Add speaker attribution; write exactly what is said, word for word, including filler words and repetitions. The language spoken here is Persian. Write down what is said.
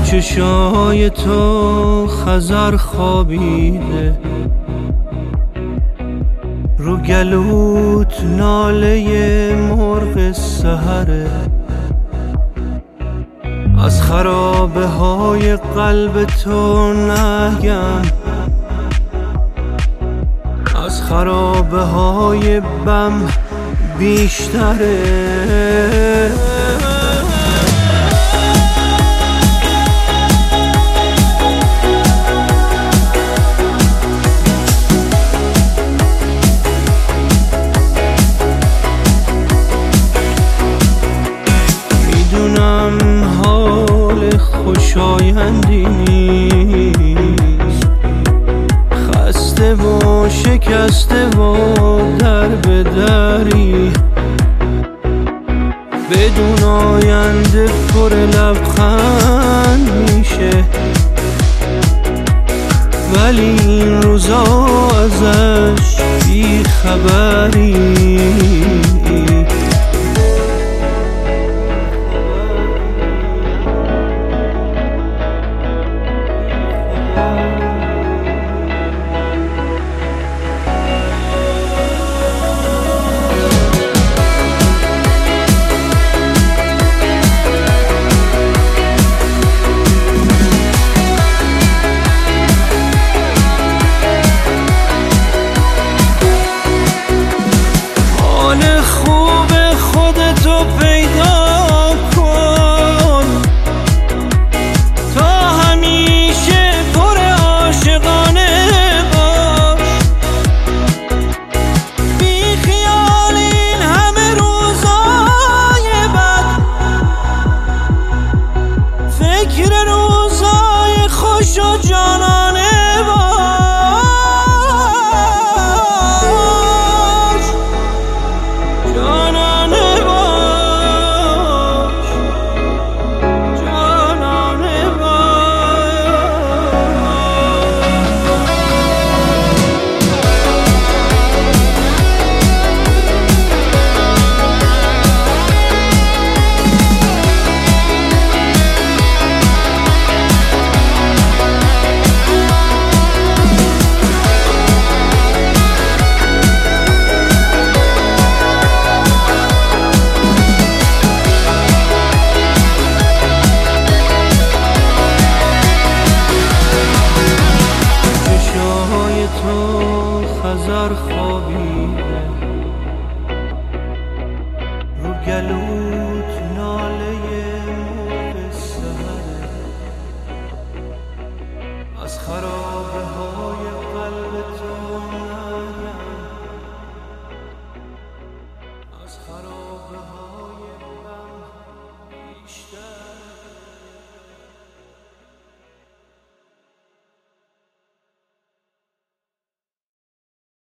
Speaker 1: چشای تو خضر خوابیده، رو گلوت ناله مرغ سحره، از خرابه های قلب تو نگم، از خرابه های بم بیشتره. میدونم حال خوشایندی نیست، خسته و شکسته و در به دری، بدون آینده پر لبخند میشه، ولی این روزا ازش بی خبری. خضر خوابیده، رو گلوت ناله مرغ سحره، از خرابه های